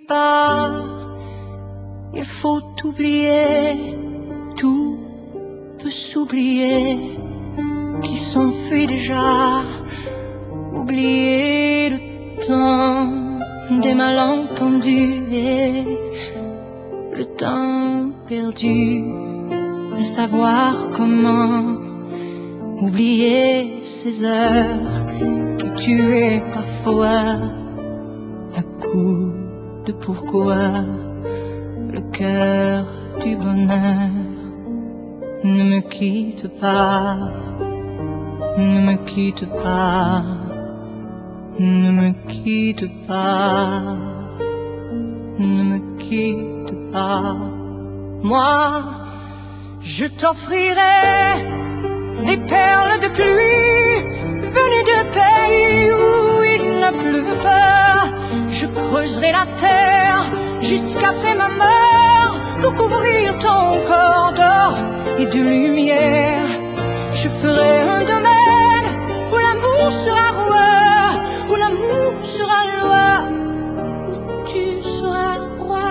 pas, il faut oublier, tout peut s'oublier, qui s'enfuit déjà, oublier le temps des malentendus et le temps perdu, de savoir comment oublier ces heures qui tuaient parfois à coup de pourquoi le cœur du bonheur. Ne me quitte pas, ne me quitte pas, ne me quitte pas, ne me quitte pas. Moi, je t'offrirai des perles de pluie venues de pays où il ne pleut pas. Je creuserai la terre jusqu'après ma mort pour couvrir ton corps d'or et de lumière. Je ferai un domaine où l'amour sera roi, où l'amour sera loi, où tu seras roi.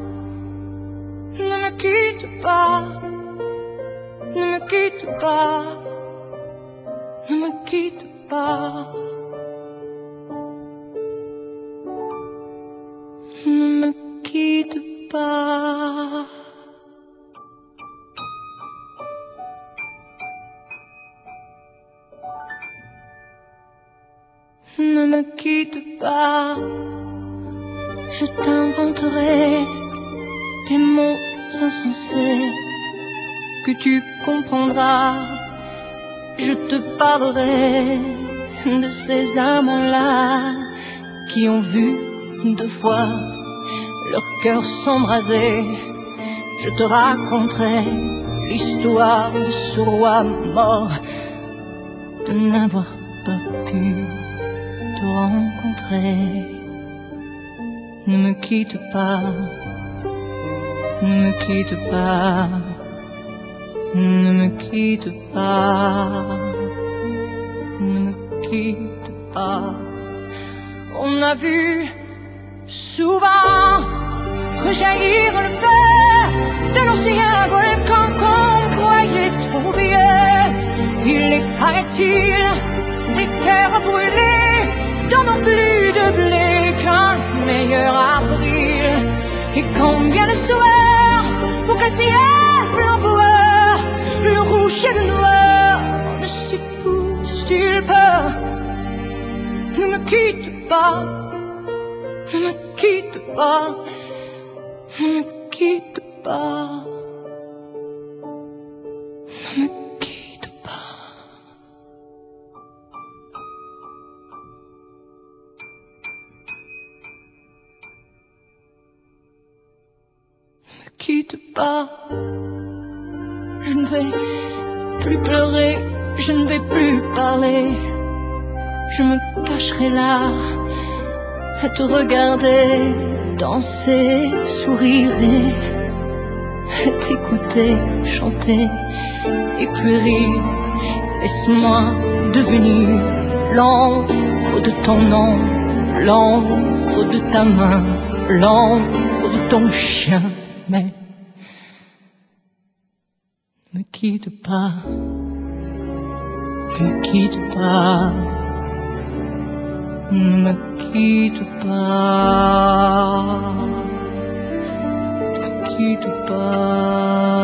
Ne me quitte pas, ne me quitte pas, ne me quitte pas, ne me quitte pas. Ne me quitte pas, je t'inventerai des mots insensés que tu comprendras. Je te parlerai de ces amants-là qui ont vu deux fois leur cœur s'embraser. Je te raconterai l'histoire de ce roi mort, de n'avoir pas pu te rencontrer. Ne me quitte pas, ne me quitte pas, ne me quitte pas, ne me quitte pas. On a vu souvent rejaillir le feu de l'ancien volcan qu'on croyait trop vieux. Il est, paraît-il, des terres brûlées donnant plus de blé qu'un meilleur avril. Et combien de soirs pour qu'un ciel flamboyant, le rouge et le noir ne s'y poussent-ils pas. Ne me quitte pas, ne me quitte pas, ne me quitte pas, ne me quitte pas. Ne me quitte pas, je ne vais plus pleurer, je ne vais plus parler. Je me cacherai là à te regarder danser, sourire et t'écouter chanter et puis rire. Laisse-moi devenir l'ombre de ton nom, l'ombre de ta main, l'ombre de ton chien. Mais ne me quitte pas, ne me quitte pas, ne me quitte pas, ne me quitte pas.